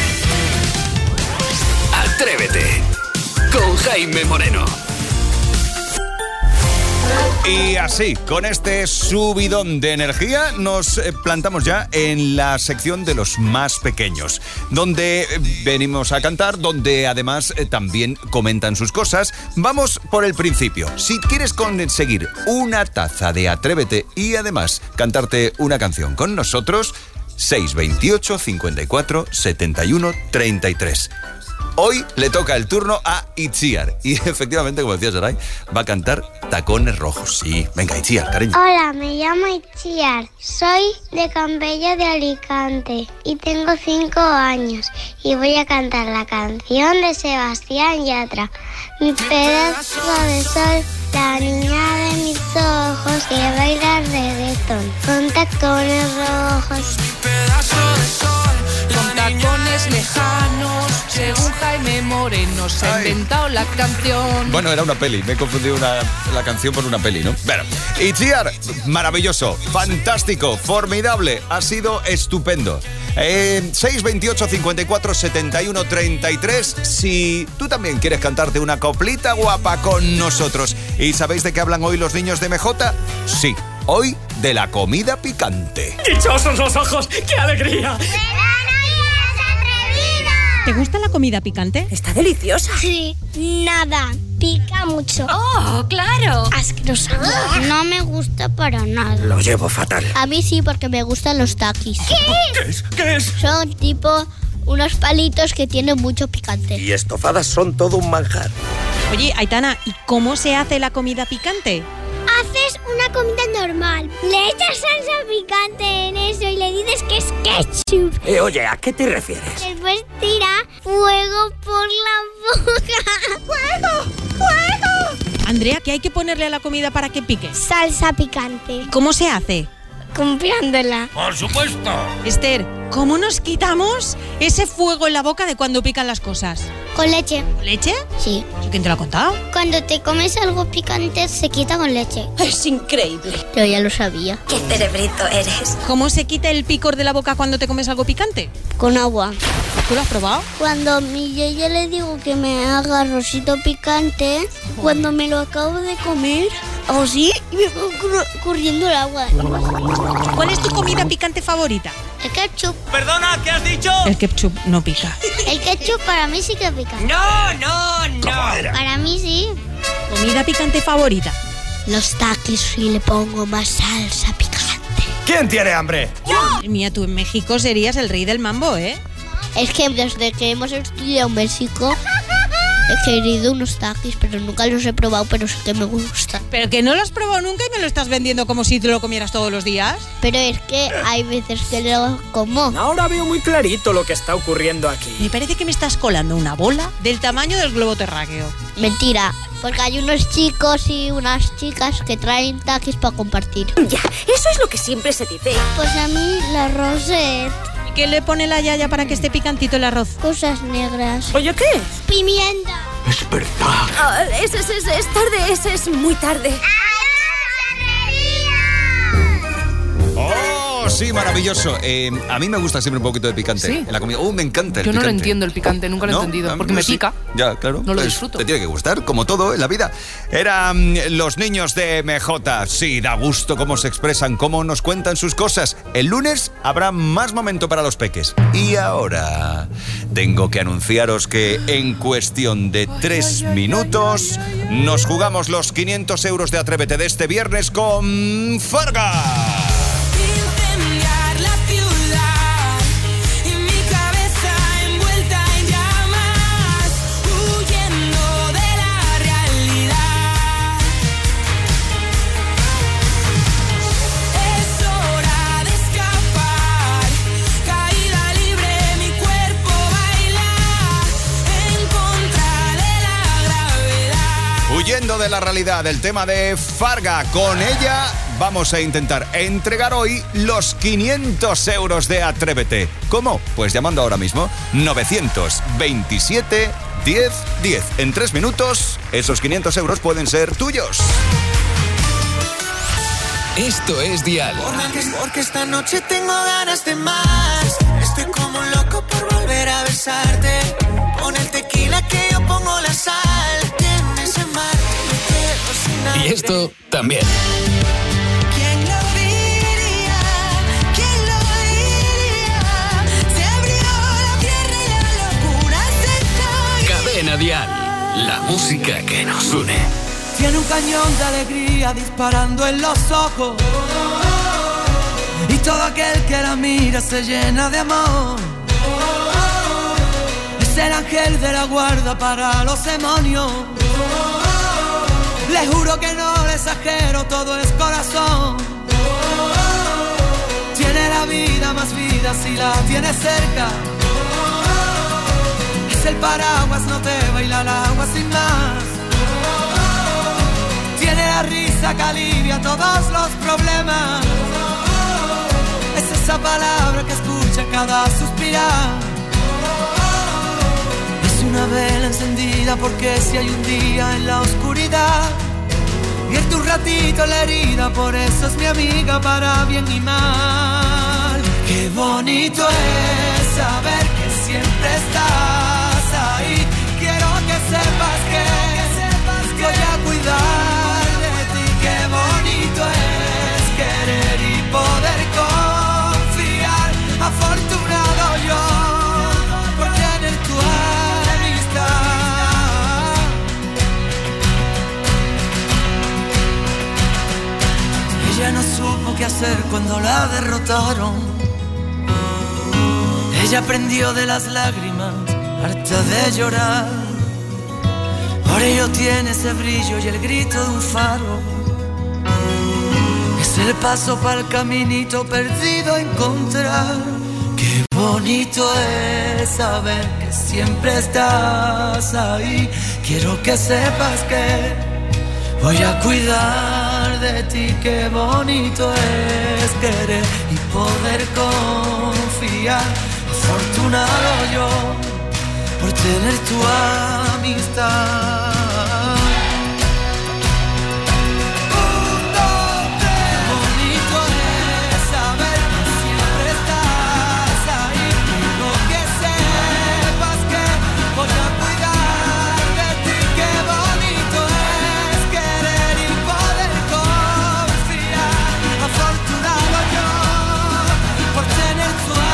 Atrévete con Jaime Moreno. Y así, con este subidón de energía, nos eh, plantamos ya en la sección de los más pequeños, donde eh, venimos a cantar, donde además eh, también comentan sus cosas. Vamos por el principio. Si quieres conseguir una taza de Atrévete y además cantarte una canción con nosotros, seis veintiocho, cincuenta y cuatro, setenta y uno, treinta y tres. Hoy le toca el turno a Itziar. Y efectivamente, como decía Saray, va a cantar Tacones Rojos. Sí, venga, Itziar, cariño. Hola, me llamo Itziar, soy de Campello de Alicante y tengo cinco años y voy a cantar la canción de Sebastián Yatra, Mi pedazo de sol, la niña de mis ojos que baila reggaetón con tacones rojos. Con tacones lejanos, según Jaime Moreno se ha inventado la canción. Bueno, era una peli, me he confundido una, la canción por una peli, ¿no? Bueno, Itziar, maravilloso, fantástico, formidable, ha sido estupendo. Eh, seis veintiocho, cincuenta y cuatro, setenta y uno, treinta y tres. Si tú también quieres cantarte una coplita guapa con nosotros. ¿Y sabéis de qué hablan hoy los niños de M J? Sí, hoy de la comida picante. ¡Dichosos los ojos! ¡Qué alegría! ¿Te gusta la comida picante? Está deliciosa. Sí, nada, pica mucho. ¡Oh, claro! Asquerosa. No me gusta para nada. Lo llevo fatal. A mí sí, porque me gustan los takis. ¿Qué es? ¿Qué es? Son tipo unos palitos que tienen mucho picante. Y estofadas son todo un manjar. Oye, Aitana, ¿y cómo se hace la comida picante? Haces una comida normal, le echas salsa picante en eso y le dices que es ketchup. Eh, oye, ¿a qué te refieres? Después tira fuego por la boca. ¡Fuego! ¡Fuego! Andrea, ¿qué hay que ponerle a la comida para que pique? Salsa picante. ¿Cómo se hace? Comprándola. ¡Por supuesto! Esther, ¿cómo nos quitamos ese fuego en la boca de cuando pican las cosas? Con leche. ¿Con leche? Sí. ¿Quién te lo ha contado? Cuando te comes algo picante se quita con leche. Es increíble. Yo ya lo sabía. ¡Qué cerebrito eres! ¿Cómo se quita el picor de la boca cuando te comes algo picante? Con agua. ¿Tú lo has probado? Cuando a mi yaya le digo que me haga arrocito picante, cuando me lo acabo de comer, hago así y me va cur- corriendo el agua. ¿Cuál es tu comida picante favorita? El ketchup. Perdona, ¿qué has dicho? El ketchup no pica. El ketchup para mí sí que pica. No, no, no. Para mí sí. ¿Comida picante favorita? Los takis y le pongo más salsa picante. ¿Quién tiene hambre? ¡Yo! Mía, tú en México serías el rey del mambo, ¿eh? Es que desde que hemos estudiado en México he querido unos takis, pero nunca los he probado, pero sí que me gustan. Pero que no lo has probado nunca y me lo estás vendiendo como si te lo comieras todos los días. Pero es que hay veces que lo como. Ahora veo muy clarito lo que está ocurriendo aquí. Me parece que me estás colando una bola del tamaño del globo terráqueo. Mentira, porque hay unos chicos y unas chicas que traen takis para compartir. Ya, eso es lo que siempre se dice. Pues a mí la rosette. ¿Y qué le pone la yaya para que esté picantito el arroz? Cosas negras. ¿Oye qué? Pimienta. Es verdad. Ah, es, es, es, es tarde, es, es muy tarde. ¡Oh, sí, maravilloso! Eh, a mí me gusta siempre un poquito de picante ¿Sí? en la comida. ¡Oh, me encanta el Yo picante! no lo entiendo el picante, nunca lo he ¿No? entendido, A mí porque me sí. pica. Ya, claro. No lo Pues disfruto. Te tiene que gustar, como todo en la vida. Eran los niños de M J. Sí, da gusto cómo se expresan, cómo nos cuentan sus cosas. El lunes habrá más momento para los peques. Y ahora tengo que anunciaros que en cuestión de tres minutos nos jugamos los quinientos euros de Atrévete de este viernes con Farga. Incendiar la ciudad y mi cabeza envuelta en llamas, huyendo de la realidad. Es hora de escapar, caída libre, mi cuerpo baila en contra de la gravedad. Huyendo de la realidad, el tema de Farga. Con ella vamos a intentar entregar hoy los quinientos euros de Atrévete. ¿Cómo? Pues llamando ahora mismo novecientos veintisiete diez diez. En tres minutos, esos quinientos euros pueden ser tuyos. Esto es Dial. Porque, porque esta noche tengo ganas de más. Estoy como un loco por volver a besarte. Pon el tequila que yo pongo la sal. Tienes el mar, me quedo sin nada. Y esto también. ¿Quién lo diría? ¿Quién lo diría? Se abrió la tierra y la locura se cayó. Cadena Dial. La música que nos une. Tiene un cañón de alegría disparando en los ojos. Y todo aquel que la mira se llena de amor. Es el ángel de la guarda para los demonios. Le juro que no le exagero, todo es corazón. Tiene la vida más vida si la tienes cerca. Es el paraguas, no te baila el agua sin más. Tiene la risa que alivia todos los problemas. Es esa palabra que escucha cada suspirar. Es una vela encendida porque si hay un día en la oscuridad, vierte un ratito la herida, por eso es mi amiga para bien y mal. Que bonito es saber que siempre estás ahí. Quiero que sepas que, que, sepas que voy a cuidar de ti. Qué bonito es querer y poder confiar. Afortunado yo por tener tu amistad. Ella no supo qué hacer cuando la derrotaron. Ella aprendió de las lágrimas, harta de llorar. Por ello tiene ese brillo y el grito de un faro. Es el paso para el caminito perdido a encontrar. Qué bonito es saber que siempre estás ahí. Quiero que sepas que voy a cuidar de ti. Qué bonito es querer y poder confiar. Afortunado yo por tener tu amistad. Un, dos, tres. Bonito es saber que siempre estás ahí. Quiero que sepas que voy a cuidar de ti. Qué bonito es querer y poder confiar. Afortunado yo por tener tu amistad.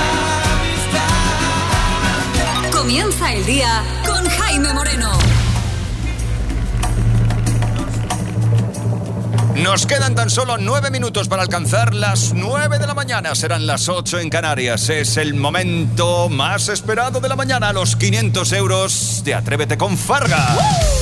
Comienza el día con Jaime Moreno. Nos quedan tan solo nueve minutos para alcanzar las nueve de la mañana. Serán las ocho en Canarias. Es el momento más esperado de la mañana. Los quinientos euros de Atrévete con Farga. ¡Uh!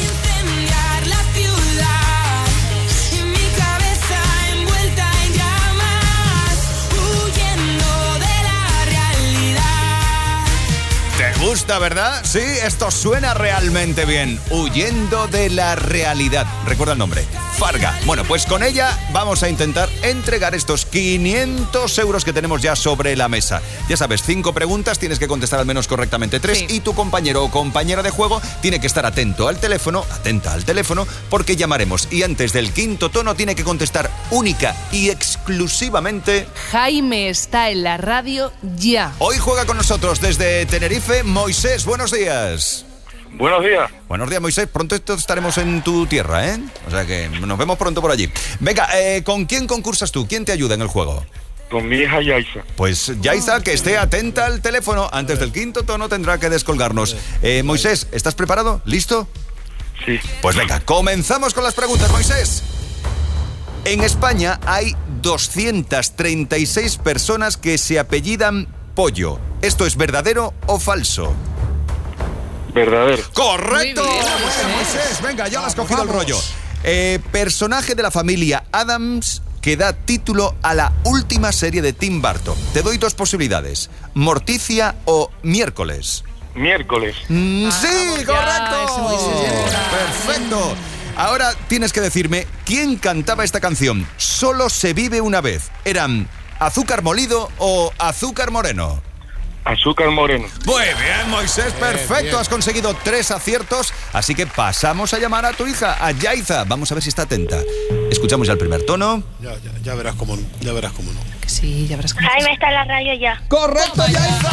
¿Te gusta, verdad? Sí, esto suena realmente bien. Huyendo de la realidad. Recuerda el nombre, Farga. Bueno, pues con ella vamos a intentar entregar estos quinientos euros que tenemos ya sobre la mesa. Ya sabes, cinco preguntas, tienes que contestar al menos correctamente tres. Sí. Y tu compañero o compañera de juego tiene que estar atento al teléfono, atenta al teléfono, porque llamaremos. Y antes del quinto tono tiene que contestar única y exclusivamente... Jaime está en la radio ya. Hoy juega con nosotros desde Tenerife Moisés. Buenos días. Buenos días. Buenos días, Moisés. Pronto estaremos en tu tierra, ¿eh? O sea que nos vemos pronto por allí. Venga, eh, ¿con quién concursas tú? ¿Quién te ayuda en el juego? Con mi hija Yaiza. Pues Yaiza, que esté atenta al teléfono. Antes del quinto tono tendrá que descolgarnos. Eh, Moisés, ¿estás preparado? ¿Listo? Sí. Pues venga, comenzamos con las preguntas, Moisés. En España hay doscientas treinta y seis personas que se apellidan Pollo. ¿Esto es verdadero o falso? Verdadero. ¡Correcto! Muy bien, bueno, Moisés, venga, ya lo has cogido el rollo. Eh, personaje de la familia Addams que da título a la última serie de Tim Burton. Te doy dos posibilidades: Morticia o Miércoles. Miércoles. Mm, sí, ah, correcto. Perfecto. Ahora tienes que decirme quién cantaba esta canción. Solo se vive una vez. ¿Eran Azúcar Molido o Azúcar Moreno? Azúcar Moreno. Muy bien, Moisés, perfecto. Bien, bien. Has conseguido tres aciertos, así que pasamos a llamar a tu hija, a Yaiza. Vamos a ver si está atenta. Escuchamos ya el primer tono. Ya, ya, ya verás cómo no, ya verás cómo no. Sí, ya verás cómo. Jaime está en la radio ya. ¡Correcto, Yaiza!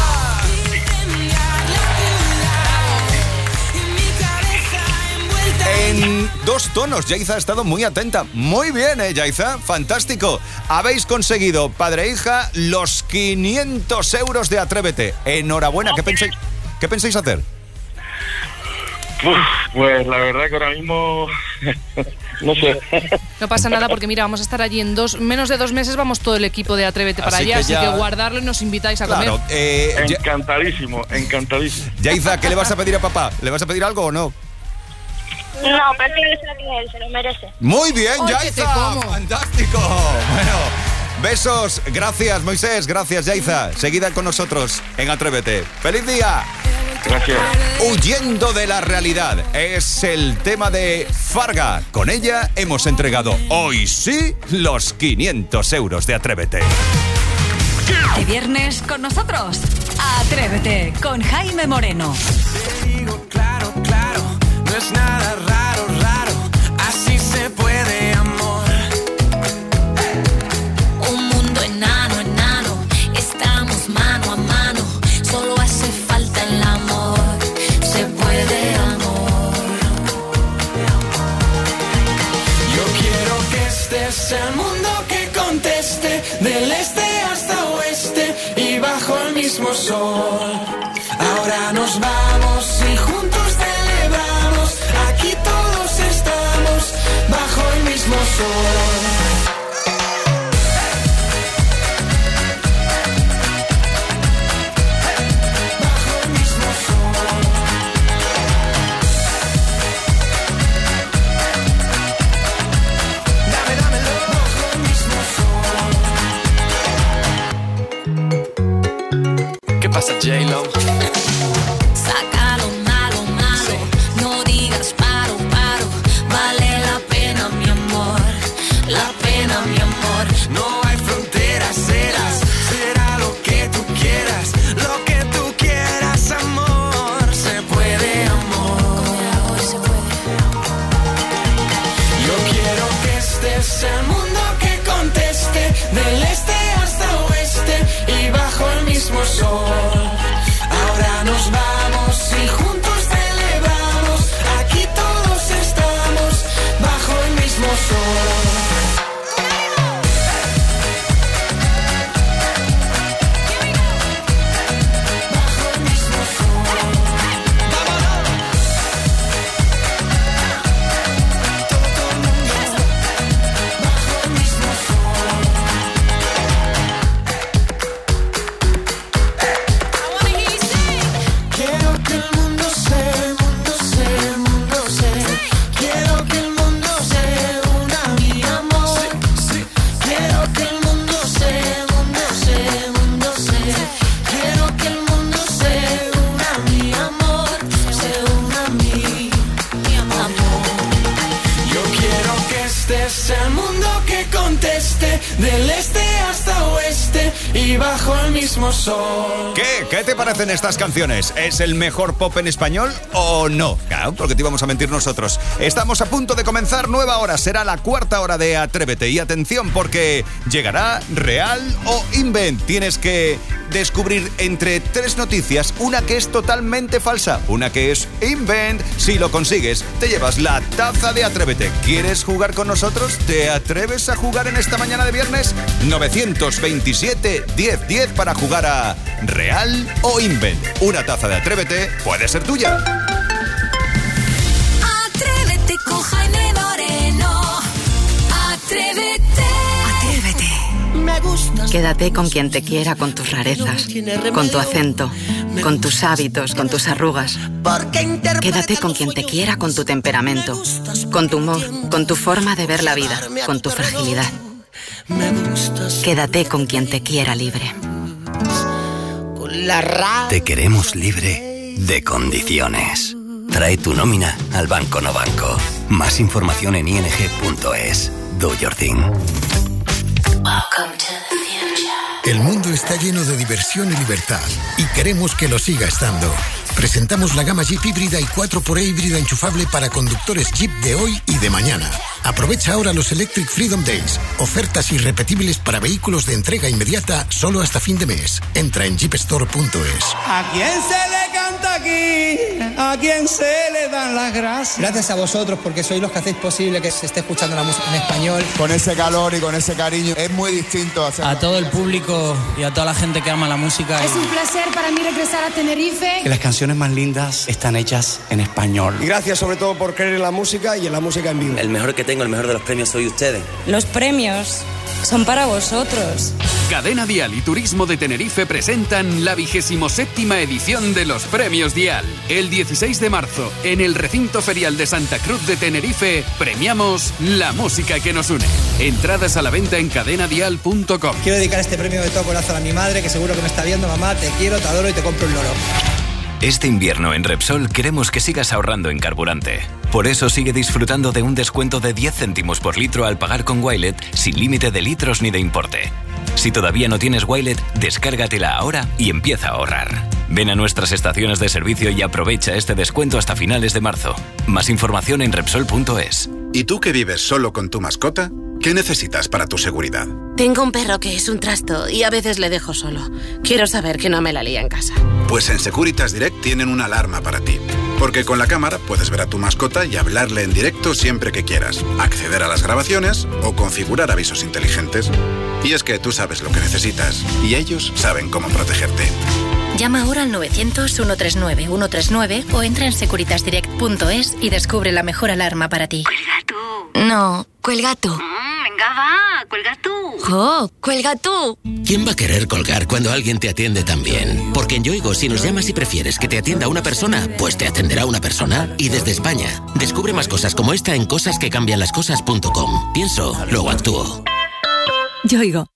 En dos tonos, Yaiza ha estado muy atenta. Muy bien, ¿eh, Yaiza? Fantástico. Habéis conseguido, padre e hija, los quinientos euros de Atrévete. Enhorabuena. ¿Qué pensáis, qué pensáis hacer? Uf, pues la verdad que ahora mismo... no sé. No pasa nada porque mira, vamos a estar allí en dos, menos de dos meses vamos todo el equipo de Atrévete para así allá, que así ya... que guardarlo y nos invitáis a claro, comer. Eh, encantadísimo, encantadísimo. Yaiza, ¿qué le vas a pedir a papá? ¿Le vas a pedir algo o no? No, prefiero que se lo que él, se lo merece. Muy bien, Oye, Yaiza. Fantástico. Bueno, besos. Gracias, Moisés. Gracias, Yaiza. Seguida con nosotros en Atrévete. ¡Feliz día! Gracias. Huyendo de la realidad es el tema de Farga. Con ella hemos entregado hoy sí los quinientos euros de Atrévete. El viernes con nosotros. Atrévete con Jaime Moreno. Te digo claro, claro, no es nada raro, raro, así se puede, amor. Un mundo enano, enano, está mismo sol. Ahora nos vamos y juntos celebramos. Aquí todos estamos bajo el mismo sol. J-Lo. Saca lo malo, malo, no digas paro, paro, vale la pena mi amor, la pena mi amor. No hay fronteras, serás, será lo que tú quieras, lo que tú quieras, amor, se puede, amor. Yo quiero que este sea el mundo que conteste, del este hasta oeste y bajo el mismo sol. Ahora nos vamos y juntos celebramos. Aquí todos estamos bajo el mismo sol. Bajo el mismo sol. Todo el mundo bajo el mismo sol. Quiero que el mundo se, mundo se, mundo se. Quiero que el mundo se una a mi amor. Quiero que el mundo se, mundo se, mundo se. Quiero que el mundo se una a mi amor, se una a mí, mi amor. Yo quiero que este sea el mundo que conteste, del este hasta oeste y bajo el mismo sol. ¿Qué? ¿Qué te parecen estas canciones? ¿Es el mejor pop en español o no? Claro, porque te íbamos a mentir nosotros. Estamos a punto de comenzar nueva hora. Será la cuarta hora de Atrévete. Y atención, porque llegará Real o Invent. Tienes que descubrir entre tres noticias una que es totalmente falsa, una que es Invent. Si lo consigues, te llevas la taza de Atrévete. ¿Quieres jugar con nosotros? ¿Te atreves a jugar en esta mañana de viernes? nueve veintisiete, diez diez para jugar a Real o Invent. Una taza de Atrévete puede ser tuya. Atrévete con Jaime Moreno. Atrévete. Atrévete. Me gustas. Quédate con quien te quiera, con tus rarezas, con tu acento, con tus hábitos, con tus arrugas. Quédate con quien te quiera, con tu temperamento, con tu humor, con tu forma de ver la vida, con tu fragilidad. Quédate con quien te quiera libre. Te queremos libre de condiciones. Trae tu nómina al Banco No Banco. Más información en ing punto es. Do your thing. El mundo está lleno de diversión y libertad y queremos que lo siga estando. Presentamos la gama Jeep híbrida y cuatro por E híbrida enchufable para conductores Jeep de hoy y de mañana. Aprovecha ahora los Electric Freedom Days. Ofertas irrepetibles para vehículos de entrega inmediata solo hasta fin de mes. Entra en jeep store punto es. ¿A quién se le canta aquí? ¿A quién se le dan las gracias? Gracias a vosotros porque sois los que hacéis posible que se esté escuchando la música en español. Con ese calor y con ese cariño es muy distinto hacerlo. A todo el público y a toda la gente que ama la música. Es un placer para mí regresar a Tenerife. Que las canciones más lindas están hechas en español. Y gracias sobre todo por creer en la música y en la música en vivo. El mejor que tengo, el mejor de los premios soy ustedes. Los premios son para vosotros. Cadena Dial y Turismo de Tenerife presentan la vigésimo séptima edición de los Premios Dial. El dieciséis de marzo, en el recinto ferial de Santa Cruz de Tenerife, premiamos la música que nos une. Entradas a la venta en cadena dial punto com. Quiero dedicar este premio de todo corazón a mi madre, que seguro que me está viendo. Mamá, te quiero, te adoro y te compro un loro. Este invierno en Repsol queremos que sigas ahorrando en carburante. Por eso sigue disfrutando de un descuento de diez céntimos por litro al pagar con Wilet sin límite de litros ni de importe. Si todavía no tienes Wilet, descárgatela ahora y empieza a ahorrar. Ven a nuestras estaciones de servicio y aprovecha este descuento hasta finales de marzo. Más información en Repsol punto es. ¿Y tú que vives solo con tu mascota? ¿Qué necesitas para tu seguridad? Tengo un perro que es un trasto y a veces le dejo solo. Quiero saber que no me la lía en casa. Pues en Securitas Direct tienen una alarma para ti. Porque con la cámara puedes ver a tu mascota y hablarle en directo siempre que quieras, acceder a las grabaciones o configurar avisos inteligentes. Y es que tú sabes lo que necesitas y ellos saben cómo protegerte. Llama ahora al novecientos, ciento treinta y nueve, ciento treinta y nueve o entra en securitas direct punto es y descubre la mejor alarma para ti. ¡Cuelga tú! No, cuelga tú. Mm, venga, va, cuelga tú. ¡Oh, cuelga tú! ¿Quién va a querer colgar cuando alguien te atiende tan bien? Porque en Yoigo, si nos llamas y prefieres que te atienda una persona, pues te atenderá una persona. Y desde España, descubre más cosas como esta en cosas que cambian las cosas punto com. Pienso, luego actúo. Yoigo.